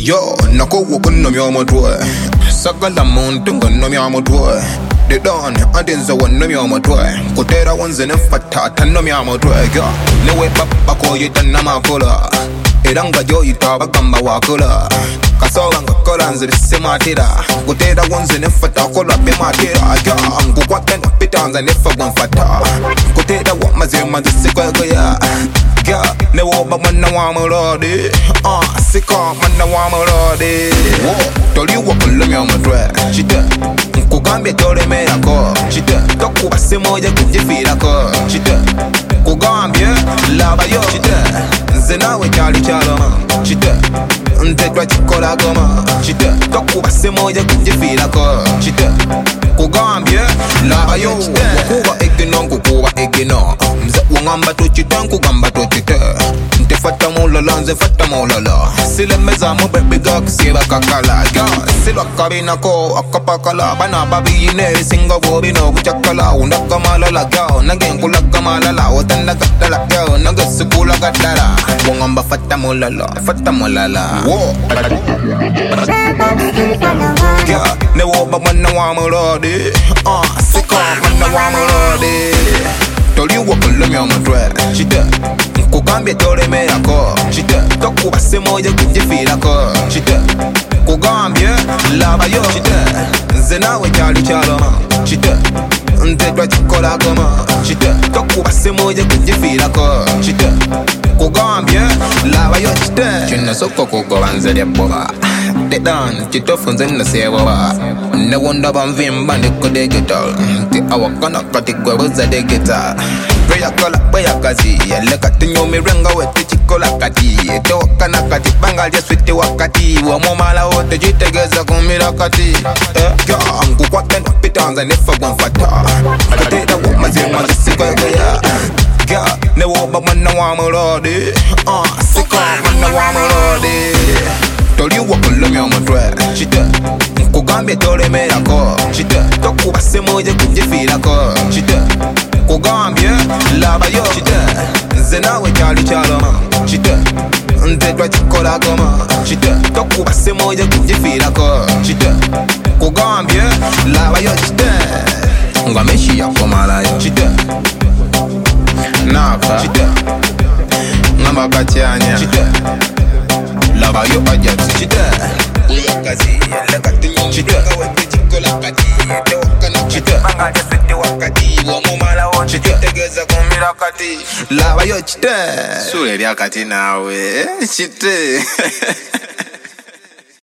Yo, nako wakon no mi amotwe. Sakala muntu no mi amotwe. The dawn, and then the one no mi amotwe. Kutera ones in a fatata no mi amotwe. Yo, no way papa ko yitana mafula. Iranga jo itaba kama wakula. Kasawanga kolanze sematira. Kutera ones in a fatakola be matira. Yo, angu kwatena pitanza nefa gon fata. Kutera wa mazema de sekwaya. Yeah, ne wo ba man na wa melody. Sika man na wa melody. Toli wo kolo mi amotwe. Chita kugambye tole me yako. Chita tokuba semoja kujifira ko. Chita kugambye laba yo. Chita nzena we chali chaloma. Chita ntekwa chikola goma. Chita tokuba semoja kujifira ko. Chita kugambye laba yo. Kuba egino kuba egino. Mza wangamba to chita kugamba to chita. Nte fata mulala nze fata mulala. Sile meza mo baby gak siba kakala. Silo kabina ko akapakala. Bana babi ine singa bobi no buchakala. Undaka malala gao nagenkula kamalala. Otanda katala gao nagasukula katala. Wangamba fata mulala fata mulala. Yeah, ne wo ba man na wa melody. Sika man na wa melody. Toli wo kolo mi amotwe. Chita kugambye tole me yako. Chita tokuba semoja kujifira ko. Chita kugambye laba yo. Chita nzena we chali chaloma. Chita ntekwa chikola goma. Chita tokuba semoja kujifira ko. Chita kugambye laba yo. Chita china soko kugobanze de boba. De dan chito funze na sewa. Ne wonder bamvimba ndiko de guitar. Ti awakana katikwa buza de guitar. Breya kola breya kazi. Yele katinyo mirenga wete chikola kati. Ete wakana kati bangalia switi wakati. Wamomala wote jitegeza kumira kati. Yo angu kwa tena pitanza nefa gwanfata. Kateta wamazima zisiko ya. Yo ne woba mana wa melody. Siko mana wa melody. Toli wo kolo mi amotwe. Chita kugambye tole me yako. Chita tokuba semoja kujifira ko. Chita kugambye laba yo. Chita nzena we chali chaloma. Chita ntekwa chikola goma. Chita tokuba semoja kujifira ko. Chita kugambye laba yo. Chita ngameshi yako mala yo. Chita napa. Chita ngamba kachanya. Chita laba yo ajat. Chita uyakazi lekatinyo. Chita kawete chikola kati. Chita bangaja switi wakati. Wamumala wo. Chita tegeza kumira kati. Laba yo. Chita sule lya kati nawe. Chita